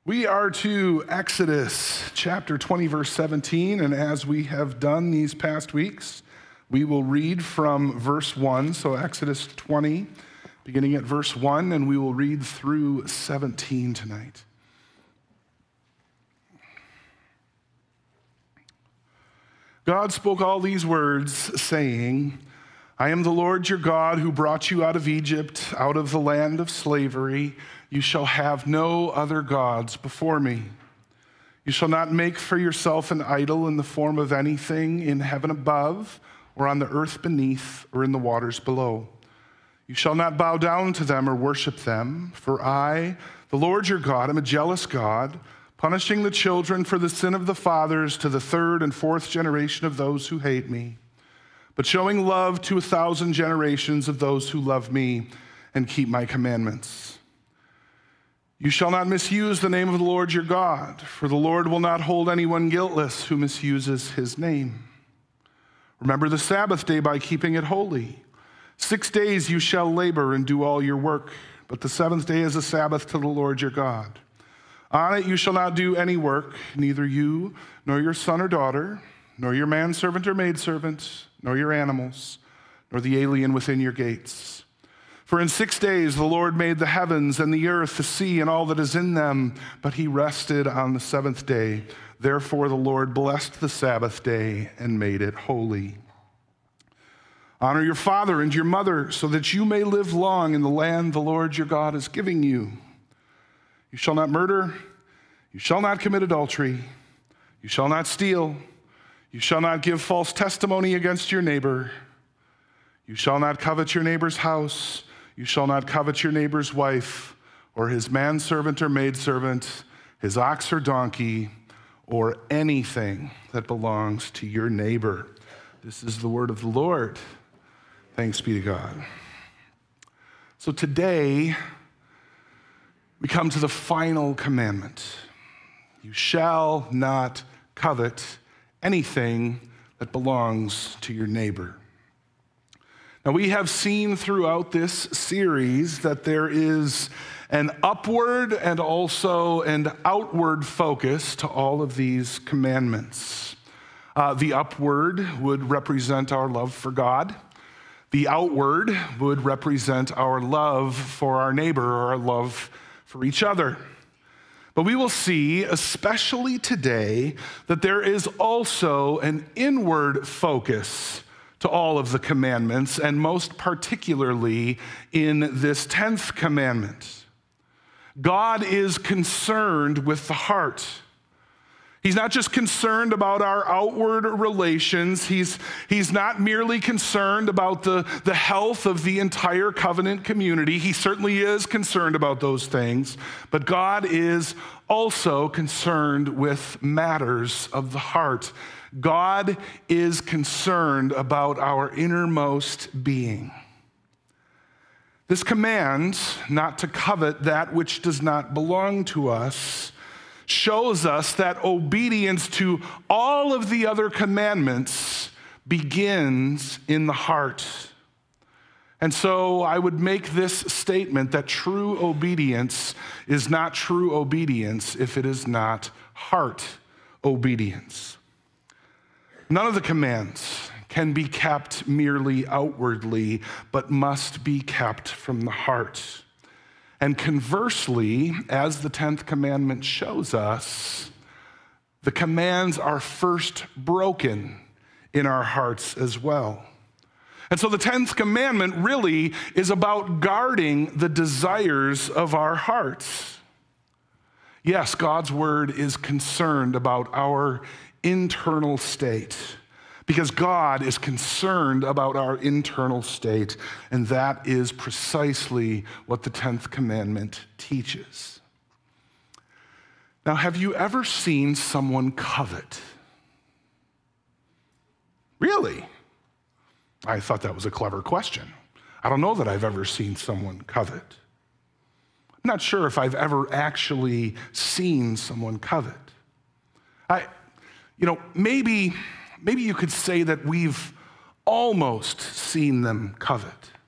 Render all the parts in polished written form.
We are to Exodus chapter 20, verse 17, and as we have done these past weeks, we will read from verse 1, so Exodus 20, beginning at verse 1, and we will read through 17 tonight. God spoke all these words, saying, I am the Lord your God who brought you out of Egypt, out of the land of slavery. You shall have no other gods before me. You shall not make for yourself an idol in the form of anything in heaven above, or on the earth beneath, or in the waters below. You shall not bow down to them or worship them, for I, the Lord your God, am a jealous God, punishing the children for the sin of the fathers to the third and fourth generation of those who hate me, but showing love to 1,000 generations of those who love me and keep my commandments. You shall not misuse the name of the Lord your God, for the Lord will not hold anyone guiltless who misuses his name. Remember the Sabbath day by keeping it holy. 6 days you shall labor and do all your work, but the seventh day is a Sabbath to the Lord your God. On it you shall not do any work, neither you, nor your son or daughter, nor your manservant or maidservant, nor your animals, nor the alien within your gates. For in 6 days the Lord made the heavens and the earth, the sea, and all that is in them, but he rested on the seventh day. Therefore the Lord blessed the Sabbath day and made it holy. Honor your father and your mother, so that you may live long in the land the Lord your God is giving you. You shall not murder, you shall not commit adultery, you shall not steal, you shall not give false testimony against your neighbor, you shall not covet your neighbor's house, you shall not covet your neighbor's wife, or his manservant or maidservant, his ox or donkey, or anything that belongs to your neighbor. This is the word of the Lord. Thanks be to God. So today, we come to the final commandment. You shall not covet anything that belongs to your neighbor. Now, we have seen throughout this series that there is an upward and also an outward focus to all of these commandments. The upward would represent our love for God. The outward would represent our love for our neighbor or our love for each other. But we will see, especially today, that there is also an inward focus to all of the commandments, and most particularly in this 10th commandment. God is concerned with the heart. He's not just concerned about our outward relations. He's not merely concerned about the health of the entire covenant community. He certainly is concerned about those things, but God is also concerned with matters of the heart. God is concerned about our innermost being. This command not to covet that which does not belong to us shows us that obedience to all of the other commandments begins in the heart. And so I would make this statement that true obedience is not true obedience if it is not heart obedience. None of the commands can be kept merely outwardly, but must be kept from the heart. And conversely, as the 10th commandment shows us, the commands are first broken in our hearts as well. And so the 10th commandment really is about guarding the desires of our hearts. Yes, God's word is concerned about our internal state, because God is concerned about our internal state, and that is precisely what the 10th commandment teaches. Now, have you ever seen someone covet? Really? I thought that was a clever question. I don't know that I've ever seen someone covet. I'm not sure if I've ever actually seen someone covet. Maybe you could say that we've almost seen them covet.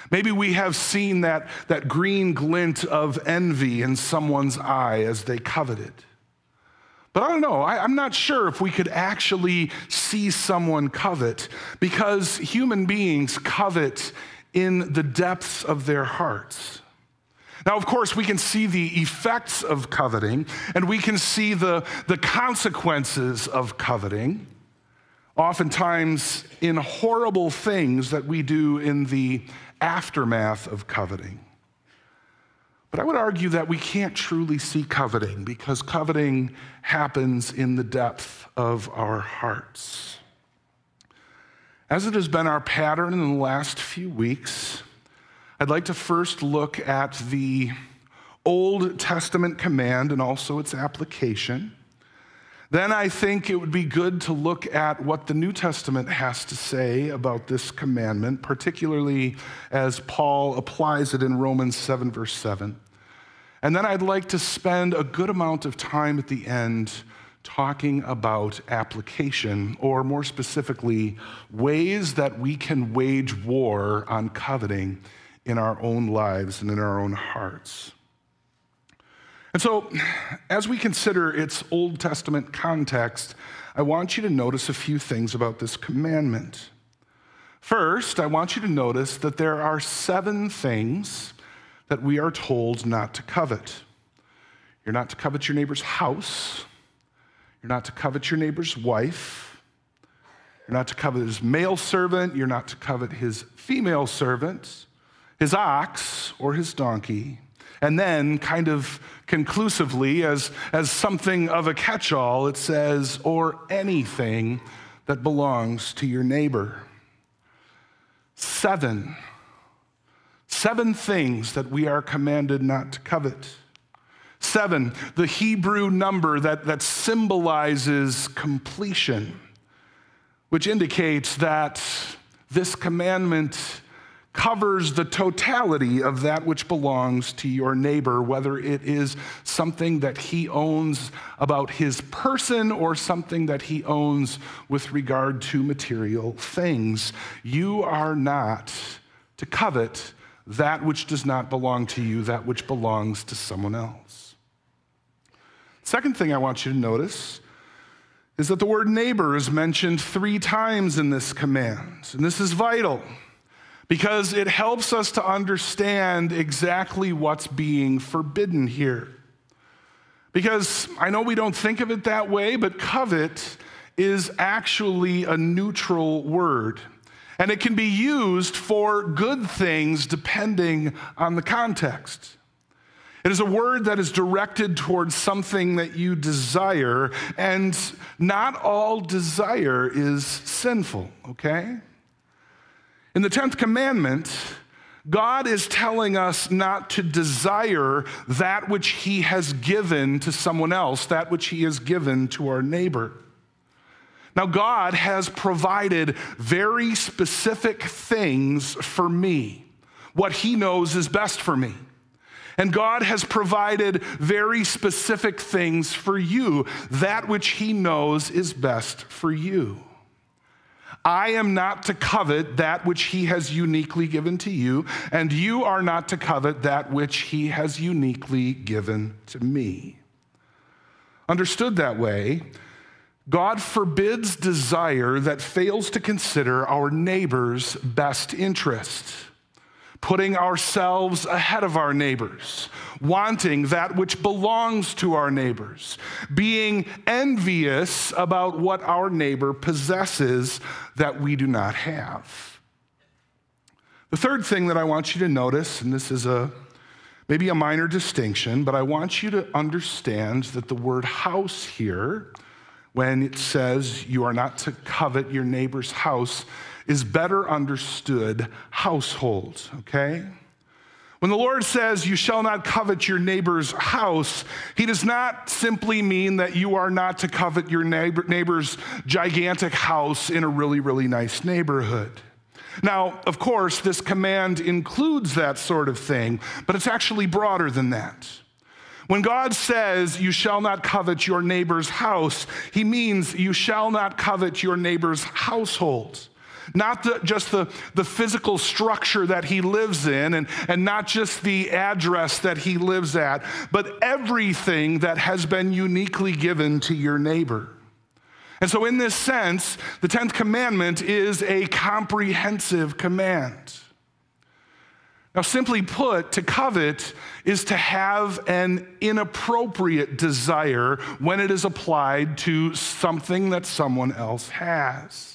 Maybe we have seen that green glint of envy in someone's eye as they covet it. But I don't know, I'm not sure if we could actually see someone covet, because human beings covet in the depths of their hearts. Now, of course, we can see the effects of coveting, and we can see the consequences of coveting, oftentimes in horrible things that we do in the aftermath of coveting. But I would argue that we can't truly see coveting, because coveting happens in the depth of our hearts. As it has been our pattern in the last few weeks, I'd like to first look at the Old Testament command and also its application. Then I think it would be good to look at what the New Testament has to say about this commandment, particularly as Paul applies it in Romans 7, verse 7. And then I'd like to spend a good amount of time at the end talking about application, or more specifically, ways that we can wage war on coveting in our own lives and in our own hearts. And so, as we consider its Old Testament context, I want you to notice a few things about this commandment. First, I want you to notice that there are 7 things that we are told not to covet. You're not to covet your neighbor's house. You're not to covet your neighbor's wife. You're not to covet his male servant. You're not to covet his female servant, his ox, or his donkey. And then, kind of conclusively, as something of a catch-all, it says, or anything that belongs to your neighbor. 7 things that we are commanded not to covet. 7, the Hebrew number that symbolizes completion, which indicates that this commandment covers the totality of that which belongs to your neighbor, whether it is something that he owns about his person or something that he owns with regard to material things. You are not to covet that which does not belong to you, that which belongs to someone else. Second thing I want you to notice is that the word neighbor is mentioned 3 times in this command, and this is vital, because it helps us to understand exactly what's being forbidden here. Because I know we don't think of it that way, but covet is actually a neutral word. And it can be used for good things depending on the context. It is a word that is directed towards something that you desire, and not all desire is sinful, okay? In the 10th commandment, God is telling us not to desire that which he has given to someone else, that which he has given to our neighbor. Now, God has provided very specific things for me, what he knows is best for me. And God has provided very specific things for you, that which he knows is best for you. I am not to covet that which he has uniquely given to you, and you are not to covet that which he has uniquely given to me. Understood that way, God forbids desire that fails to consider our neighbor's best interest, putting ourselves ahead of our neighbors, wanting that which belongs to our neighbors, being envious about what our neighbor possesses that we do not have. The third thing that I want you to notice, and this is maybe a minor distinction, but I want you to understand that the word house here, when it says you are not to covet your neighbor's house, is better understood household, okay? When the Lord says you shall not covet your neighbor's house, he does not simply mean that you are not to covet your neighbor's gigantic house in a really, really nice neighborhood. Now, of course, this command includes that sort of thing, but it's actually broader than that. When God says you shall not covet your neighbor's house, he means you shall not covet your neighbor's household. Not just the physical structure that he lives in and not just the address that he lives at, but everything that has been uniquely given to your neighbor. And so in this sense, the 10th commandment is a comprehensive command. Now, simply put, to covet is to have an inappropriate desire when it is applied to something that someone else has,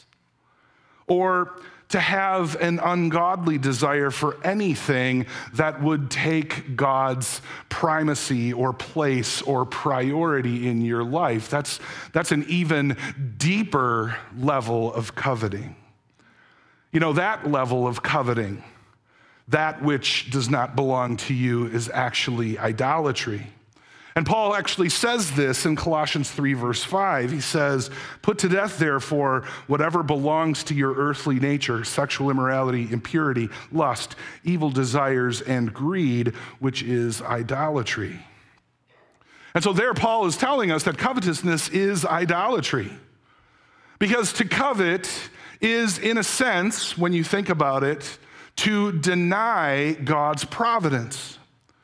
or to have an ungodly desire for anything that would take God's primacy or place or priority in your life. That's an even deeper level of coveting. You know, that level of coveting, that which does not belong to you, is actually idolatry. And Paul actually says this in Colossians 3, verse 5. He says, "Put to death, therefore, whatever belongs to your earthly nature, sexual immorality, impurity, lust, evil desires, and greed, which is idolatry." And so there Paul is telling us that covetousness is idolatry. Because to covet is, in a sense, when you think about it, to deny God's providence.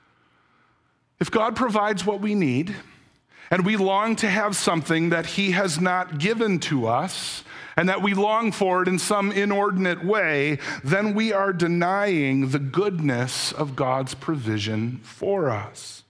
If God provides what we need, and we long to have something that he has not given to us, and that we long for it in some inordinate way, then we are denying the goodness of God's provision for us.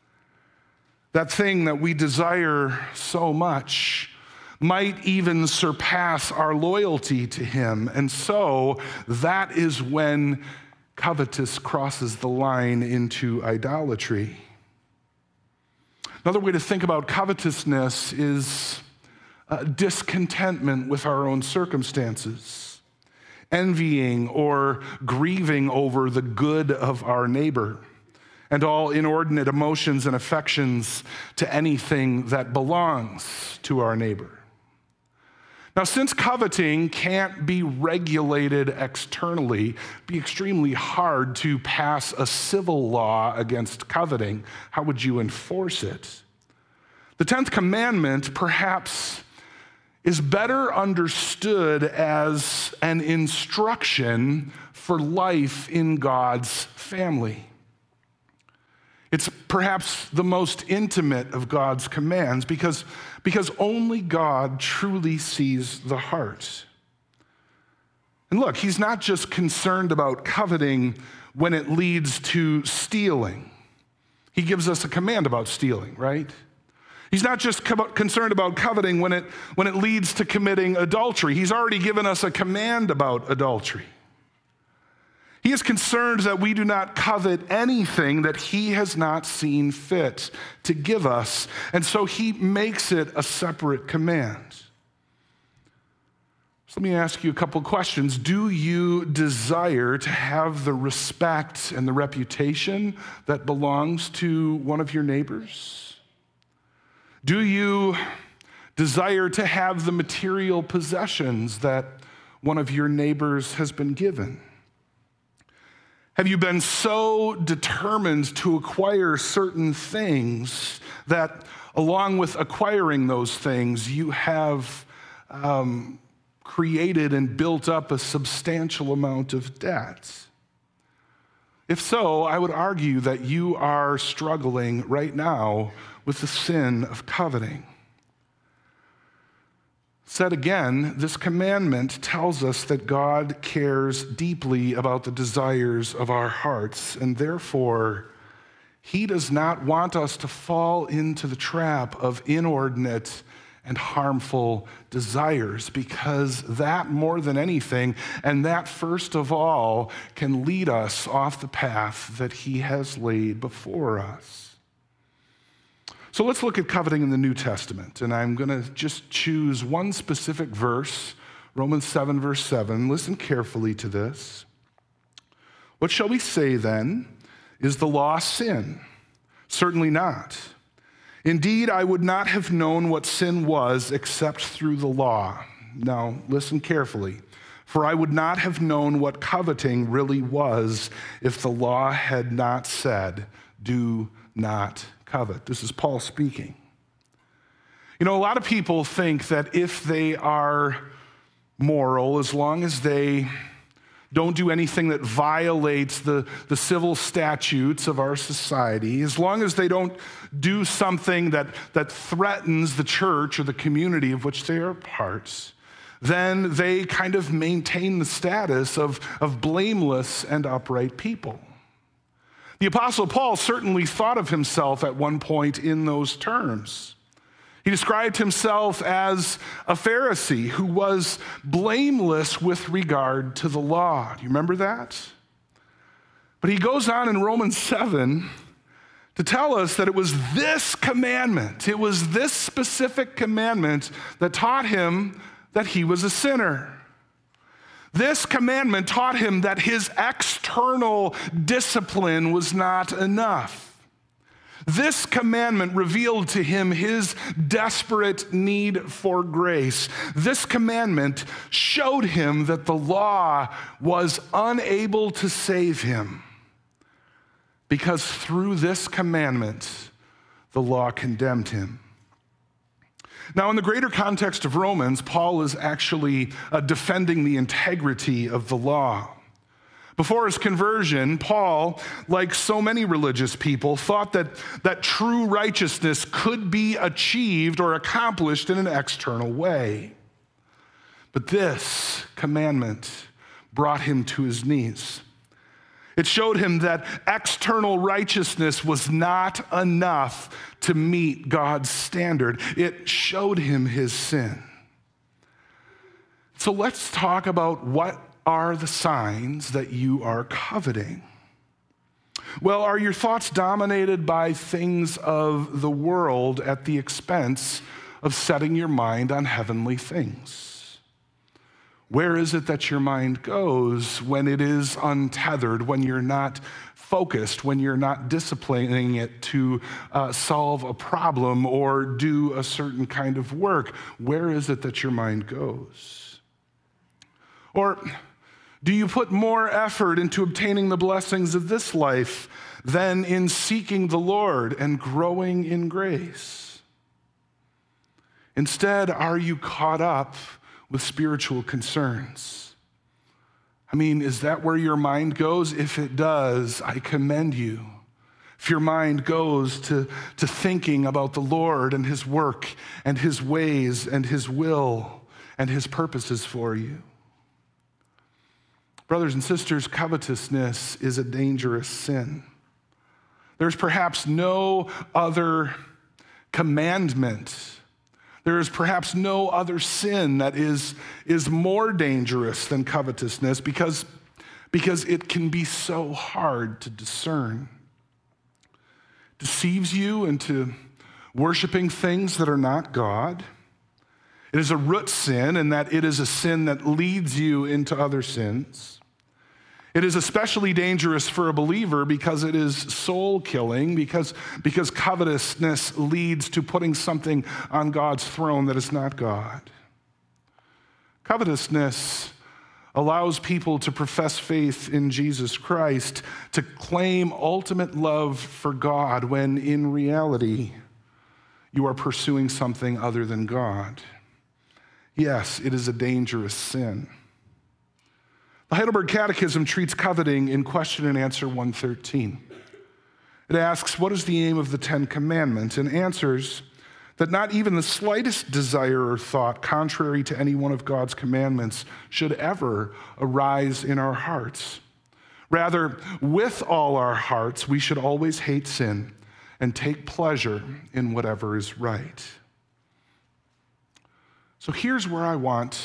That thing that we desire so much might even surpass our loyalty to him. And so that is when covetous crosses the line into idolatry. Another way to think about covetousness is discontentment with our own circumstances, envying or grieving over the good of our neighbor, and all inordinate emotions and affections to anything that belongs to our neighbor. Now, since coveting can't be regulated externally, it'd be extremely hard to pass a civil law against coveting. How would you enforce it? The 10th commandment, perhaps, is better understood as an instruction for life in God's family. It's perhaps the most intimate of God's commands because only God truly sees the heart. And look, he's not just concerned about coveting when it leads to stealing. He gives us a command about stealing, right? He's not just concerned about coveting when it leads to committing adultery. He's already given us a command about adultery. He is concerned that we do not covet anything that he has not seen fit to give us, and so he makes it a separate command. So let me ask you a couple questions. Do you desire to have the respect and the reputation that belongs to one of your neighbors? Do you desire to have the material possessions that one of your neighbors has been given? Have you been so determined to acquire certain things that along with acquiring those things, you have created and built up a substantial amount of debt? If so, I would argue that you are struggling right now with the sin of coveting. Said again, this commandment tells us that God cares deeply about the desires of our hearts, and therefore, he does not want us to fall into the trap of inordinate and harmful desires, because that more than anything, and that first of all, can lead us off the path that he has laid before us. So let's look at coveting in the New Testament, and I'm going to just choose one specific verse, Romans 7, verse 7. Listen carefully to this. What shall we say then? Is the law sin? Certainly not. Indeed, I would not have known what sin was except through the law. Now, listen carefully. For I would not have known what coveting really was if the law had not said, do not covet. This is Paul speaking. You know, a lot of people think that if they are moral as long as they don't do anything that violates the civil statutes of our society, as long as they don't do something that threatens the church or the community of which they are parts, then they kind of maintain the status of blameless and upright people. The Apostle Paul certainly thought of himself at one point in those terms. He described himself as a Pharisee who was blameless with regard to the law. Do you remember that? But he goes on in Romans 7 to tell us that it was this commandment, it was this specific commandment that taught him that he was a sinner. This commandment taught him that his external discipline was not enough. This commandment revealed to him his desperate need for grace. This commandment showed him that the law was unable to save him, because through this commandment, the law condemned him. Now, in the greater context of Romans, Paul is actually defending the integrity of the law. Before his conversion, Paul, like so many religious people, thought that true righteousness could be achieved or accomplished in an external way. But this commandment brought him to his knees. It showed him that external righteousness was not enough to meet God's standard. It showed him his sin. So let's talk about what are the signs that you are coveting. Well, are your thoughts dominated by things of the world at the expense of setting your mind on heavenly things? Where is it that your mind goes when it is untethered, when you're not focused, when you're not disciplining it to solve a problem or do a certain kind of work? Where is it that your mind goes? Or do you put more effort into obtaining the blessings of this life than in seeking the Lord and growing in grace? Instead, are you caught up with spiritual concerns? I mean, is that where your mind goes? If it does, I commend you. If your mind goes to thinking about the Lord and his work and his ways and his will and his purposes for you. Brothers and sisters, covetousness is a dangerous sin. There's perhaps no other commandment. There is perhaps no other sin that is more dangerous than covetousness because it can be so hard to discern. It deceives you into worshiping things that are not God. It is a root sin in that it is a sin that leads you into other sins. It is especially dangerous for a believer because it is soul-killing, because covetousness leads to putting something on God's throne that is not God. Covetousness allows people to profess faith in Jesus Christ, to claim ultimate love for God, when in reality, you are pursuing something other than God. Yes, it is a dangerous sin. The Heidelberg Catechism treats coveting in question and answer 113. It asks, what is the aim of the Ten Commandments? And answers that not even the slightest desire or thought contrary to any one of God's commandments should ever arise in our hearts. Rather, with all our hearts, we should always hate sin and take pleasure in whatever is right. So here's where I want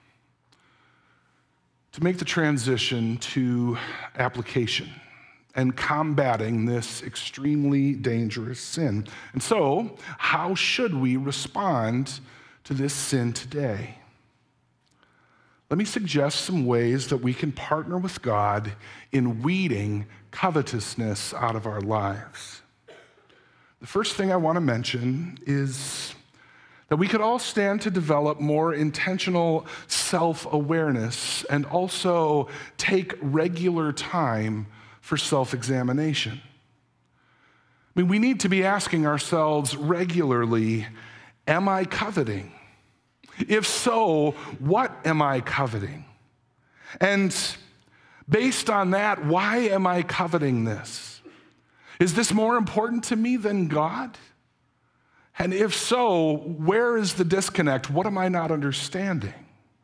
to make the transition to application and combating this extremely dangerous sin. And so, how should we respond to this sin today? Let me suggest some ways that we can partner with God in weeding covetousness out of our lives. The first thing I want to mention is that we could all stand to develop more intentional self-awareness and also take regular time for self-examination. I mean, we need to be asking ourselves regularly, am I coveting? If so, what am I coveting? And based on that, why am I coveting this? Is this more important to me than God? And if so, where is the disconnect? What am I not understanding?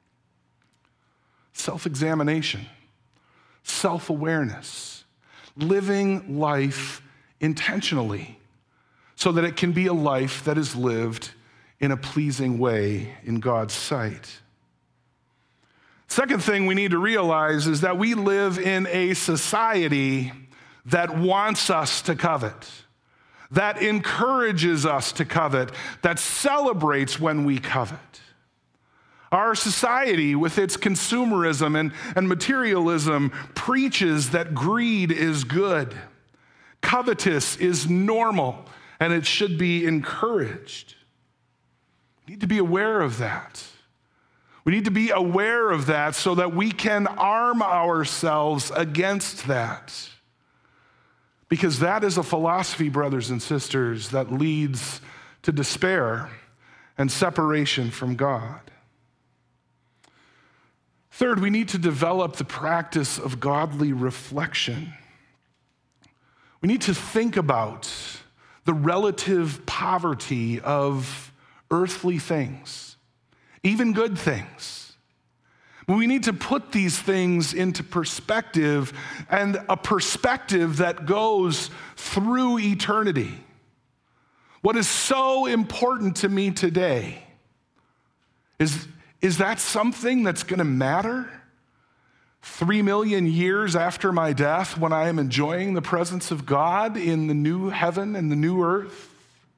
Self-examination, self-awareness, living life intentionally so that it can be a life that is lived in a pleasing way in God's sight. Second thing we need to realize is that we live in a society that wants us to covet, that encourages us to covet, that celebrates when we covet. Our society, with its consumerism and materialism, preaches that greed is good, covetous is normal, and it should be encouraged. We need to be aware of that. We need to be aware of that so that we can arm ourselves against that. Because that is a philosophy, brothers and sisters, that leads to despair and separation from God. Third, we need to develop the practice of godly reflection. We need to think about the relative poverty of earthly things, even good things. We need to put these things into perspective, and a perspective that goes through eternity. What is so important to me today is that something that's going to matter 3 million years after my death when I am enjoying the presence of God in the new heaven and the new earth?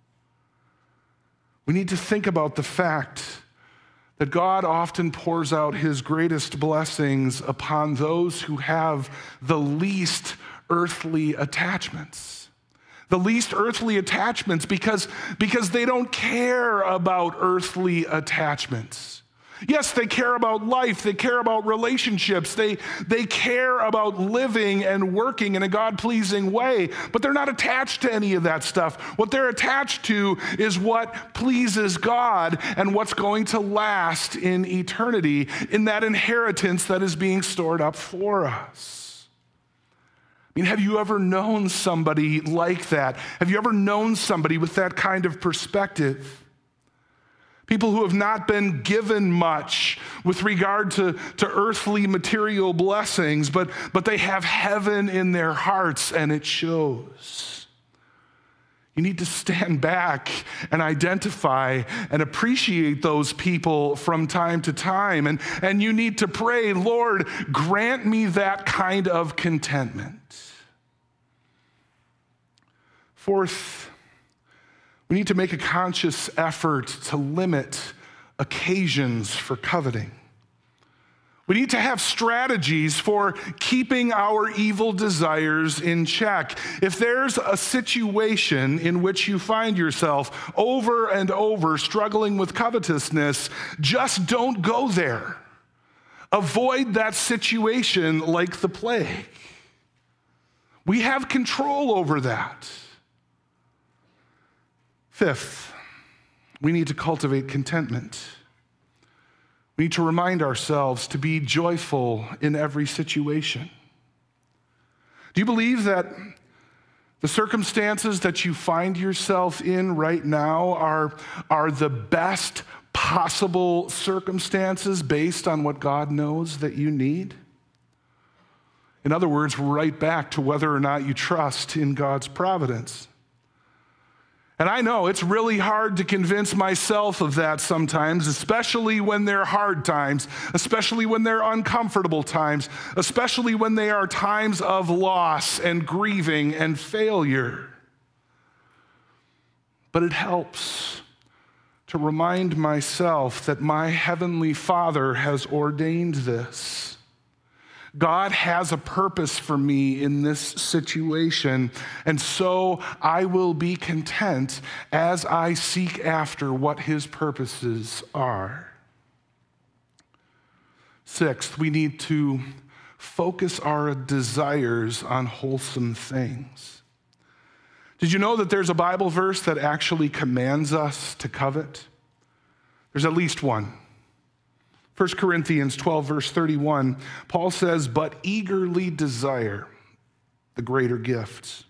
We need to think about the fact that God often pours out his greatest blessings upon those who have the least earthly attachments. The least earthly attachments because they don't care about earthly attachments. Yes, they care about life, they care about relationships, they care about living and working in a God-pleasing way, but they're not attached to any of that stuff. What they're attached to is what pleases God and what's going to last in eternity, in that inheritance that is being stored up for us. I mean, have you ever known somebody like that? Have you ever known somebody with that kind of perspective? People who have not been given much with regard to earthly material blessings, but they have heaven in their hearts, and it shows. You need to stand back and identify and appreciate those people from time to time. And you need to pray, Lord, grant me that kind of contentment. Fourth, we need to make a conscious effort to limit occasions for coveting. We need to have strategies for keeping our evil desires in check. If there's a situation in which you find yourself over and over struggling with covetousness, just don't go there. Avoid that situation like the plague. We have control over that. Fifth, we need to cultivate contentment. We need to remind ourselves to be joyful in every situation. Do you believe that the circumstances that you find yourself in right now are the best possible circumstances based on what God knows that you need? In other words, we're right back to whether or not you trust in God's providence. And I know it's really hard to convince myself of that sometimes, especially when they're hard times, especially when they're uncomfortable times, especially when they are times of loss and grieving and failure. But it helps to remind myself that my Heavenly Father has ordained this. God has a purpose for me in this situation, and so I will be content as I seek after what his purposes are. Sixth, we need to focus our desires on wholesome things. Did you know that there's a Bible verse that actually commands us to covet? There's at least one. 1 Corinthians 12, verse 31, Paul says, but eagerly desire the greater gifts.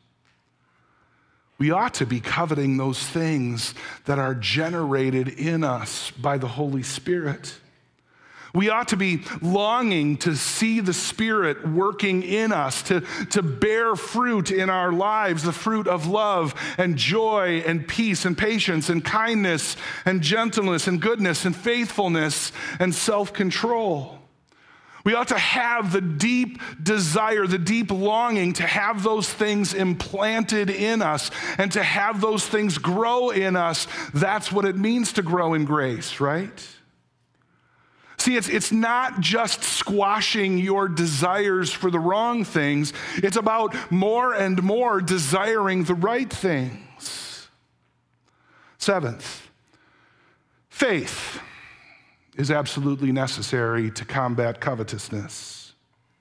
We ought to be coveting those things that are generated in us by the Holy Spirit. We ought to be longing to see the Spirit working in us, to bear fruit in our lives, the fruit of love and joy and peace and patience and kindness and gentleness and goodness and faithfulness and self-control. We ought to have the deep desire, the deep longing to have those things implanted in us and to have those things grow in us. That's what it means to grow in grace, right? See, it's not just squashing your desires for the wrong things. It's about more and more desiring the right things. Seventh, faith is absolutely necessary to combat covetousness.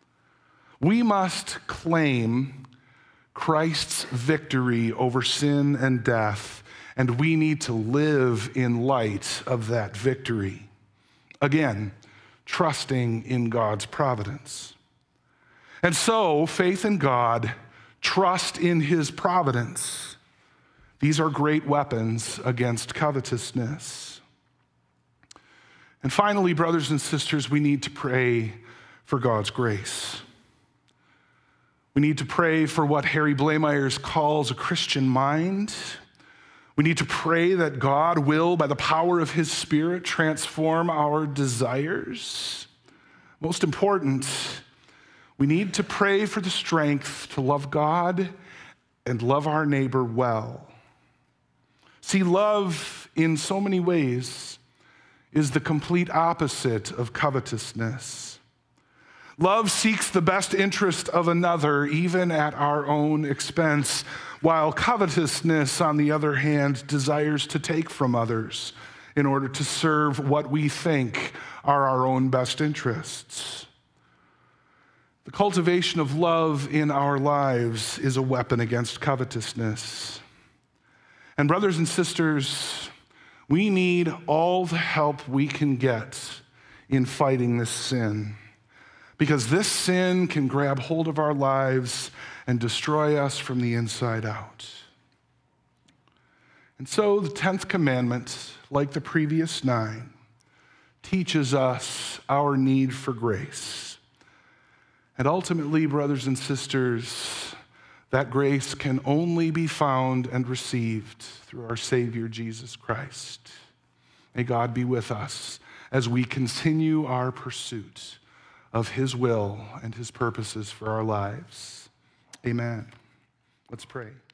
We must claim Christ's victory over sin and death, and we need to live in light of that victory. Again, trusting in God's providence. And so, faith in God, trust in his providence. These are great weapons against covetousness. And finally, brothers and sisters, we need to pray for God's grace. We need to pray for what Harry Blameyers calls a Christian mind. We need to pray that God will, by the power of his Spirit, transform our desires. Most important, we need to pray for the strength to love God and love our neighbor well. See, love in so many ways is the complete opposite of covetousness. Love seeks the best interest of another, even at our own expense, while covetousness, on the other hand, desires to take from others in order to serve what we think are our own best interests. The cultivation of love in our lives is a weapon against covetousness. And brothers and sisters, we need all the help we can get in fighting this sin, because this sin can grab hold of our lives and destroy us from the inside out. And so the 10th commandment, like the previous 9, teaches us our need for grace. And ultimately, brothers and sisters, that grace can only be found and received through our Savior, Jesus Christ. May God be with us as we continue our pursuit of his will and his purposes for our lives. Amen. Let's pray.